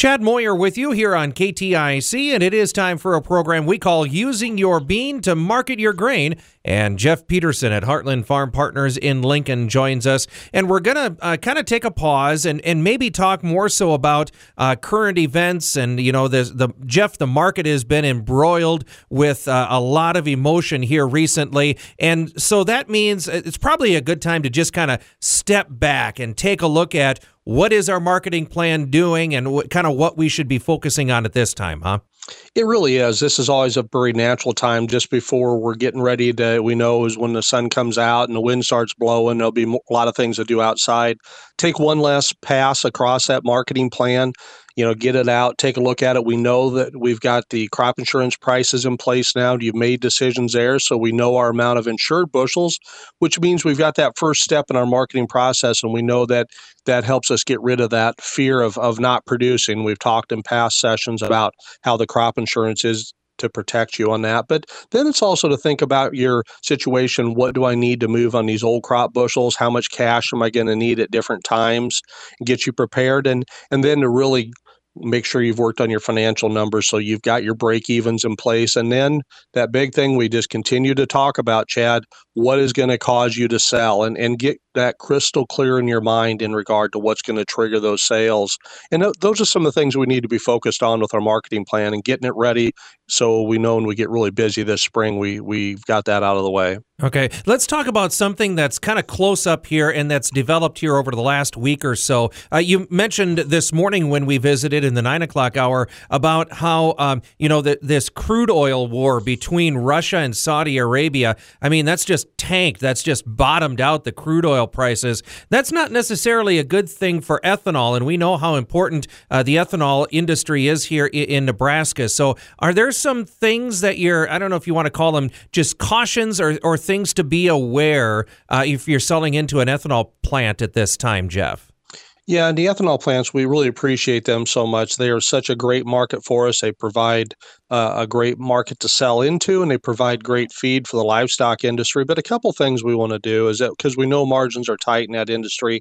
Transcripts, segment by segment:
Chad Moyer with you here on KTIC, and it is time for a program we call Using Your Bean to Market Your Grain. And Jeff Peterson at Heartland Farm Partners in Lincoln joins us. And we're going to kind of take a pause and maybe talk more so about current events. And, you know, Jeff, the market has been embroiled with a lot of emotion here recently. And so that means it's probably a good time to just kind of step back and take a look at what is our marketing plan doing and kind of what we should be focusing on at this time, huh? It really is. This is always a very natural time just before we're getting ready to, we know is when the sun comes out and the wind starts blowing, there'll be a lot of things to do outside. Take one last pass across that marketing plan, get it out, take a look at it. We know that we've got the crop insurance prices in place now. You've made decisions there, so we know our amount of insured bushels, which means we've got that first step in our marketing process, and we know that that helps us get rid of that fear of not producing. We've talked in past sessions about how the crop insurance is to protect you on that. But then it's also to think about your situation. What do I need to move on these old crop bushels? How much cash am I going to need at different times? Get you prepared. And then to really make sure you've worked on your financial numbers so you've got your break evens in place. And then that big thing we just continue to talk about, Chad, what is going to cause you to sell and get that crystal clear in your mind in regard to what's going to trigger those sales. And those are some of the things we need to be focused on with our marketing plan and getting it ready so we know when we get really busy this spring, we've got that out of the way. Okay, let's talk about something that's kind of close up here and that's developed here over the last week or so. You mentioned this morning when we visited in the 9 o'clock hour about how, this crude oil war between Russia and Saudi Arabia, I mean, that's just tanked. That's just bottomed out the crude oil prices. That's not necessarily a good thing for ethanol, and we know how important the ethanol industry is here in Nebraska. So are there some things that I don't know if you want to call them just cautions or things to be aware if you're selling into an ethanol plant at this time, Jeff? Yeah, and the ethanol plants, we really appreciate them so much. They are such a great market for us. They provide a great market to sell into, and they provide great feed for the livestock industry. But a couple things we want to do is that because we know margins are tight in that industry,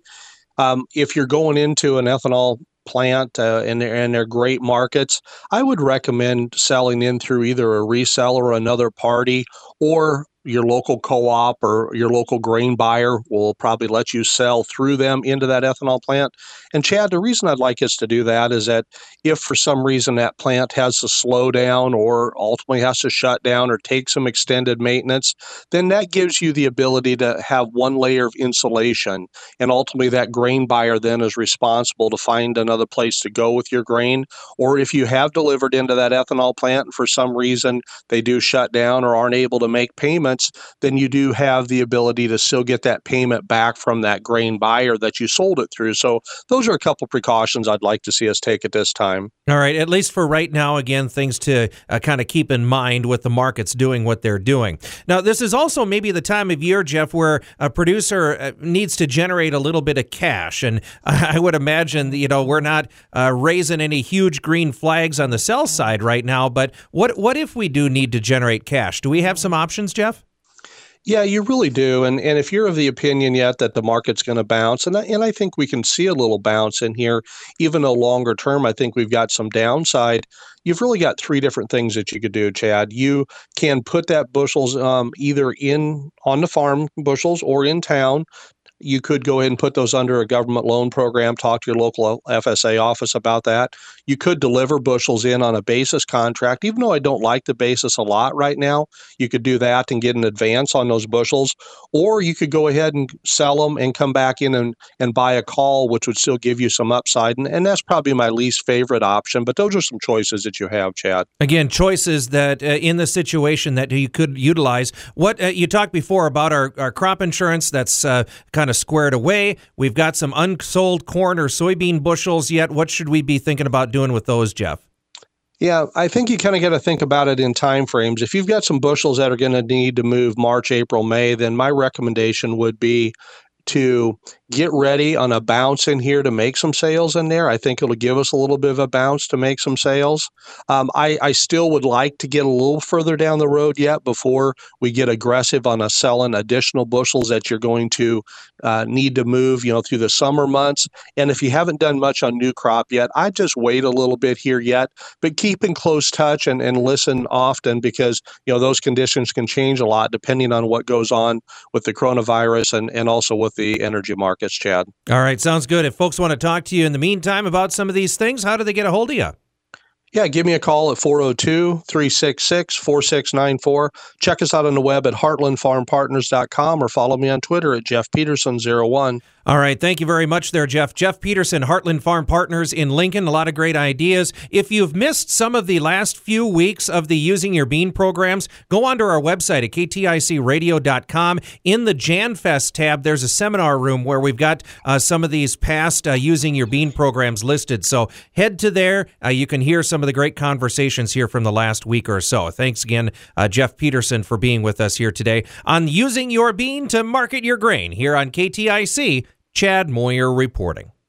if you're going into an ethanol plant and they're great markets, I would recommend selling in through either a reseller or another party, or your local co-op or your local grain buyer will probably let you sell through them into that ethanol plant. And Chad, the reason I'd like us to do that is that if for some reason that plant has to slow down or ultimately has to shut down or take some extended maintenance, then that gives you the ability to have one layer of insulation. And ultimately that grain buyer then is responsible to find another place to go with your grain. Or if you have delivered into that ethanol plant and for some reason they do shut down or aren't able to make payments, then you do have the ability to still get that payment back from that grain buyer that you sold it through. So those are a couple precautions I'd like to see us take at this time. All right, at least for right now, again, things to kind of keep in mind with the markets doing what they're doing. Now, this is also maybe the time of year, Jeff, where a producer needs to generate a little bit of cash. And I would imagine, we're not raising any huge green flags on the sell side right now, but what if we do need to generate cash? Do we have some options, Jeff? Yeah, you really do. And if you're of the opinion yet that the market's going to bounce, and I think we can see a little bounce in here, even though longer term, I think we've got some downside. You've really got three different things that you could do, Chad. You can put that bushels either on the farm bushels or in town. You could go ahead and put those under a government loan program, talk to your local FSA office about that. You could deliver bushels in on a basis contract. Even though I don't like the basis a lot right now, you could do that and get an advance on those bushels. Or you could go ahead and sell them and come back in and buy a call, which would still give you some upside. And that's probably my least favorite option. But those are some choices that you have, Chad. Again, choices that in the situation that you could utilize. What you talked before about our crop insurance that's kind of squared away. We've got some unsold corn or soybean bushels yet. What should we be thinking about doing with those, Jeff? Yeah, I think you kind of got to think about it in time frames. If you've got some bushels that are going to need to move March, April, May, then my recommendation would be to get ready on a bounce in here to make some sales in there. I think it'll give us a little bit of a bounce to make some sales. I still would like to get a little further down the road yet before we get aggressive on selling additional bushels that you're going to need to move, through the summer months. And if you haven't done much on new crop yet, I'd just wait a little bit here yet, but keep in close touch and listen often, because, those conditions can change a lot depending on what goes on with the coronavirus and also with the energy markets, Chad. All right, sounds good. If folks want to talk to you in the meantime about some of these things, how do they get a hold of you? Yeah, give me a call at 402-366-4694. Check us out on the web at heartlandfarmpartners.com or follow me on Twitter at Jeff Peterson01. All right. Thank you very much there, Jeff. Jeff Peterson, Heartland Farm Partners in Lincoln. A lot of great ideas. If you've missed some of the last few weeks of the Using Your Bean programs, go onto our website at kticradio.com. In the JanFest tab, there's a seminar room where we've got some of these past Using Your Bean programs listed. So head to there. You can hear some of the great conversations here from the last week or so. Thanks again, Jeff Peterson, for being with us here today on Using Your Bean to Market Your Grain here on KTIC. Chad Moyer reporting.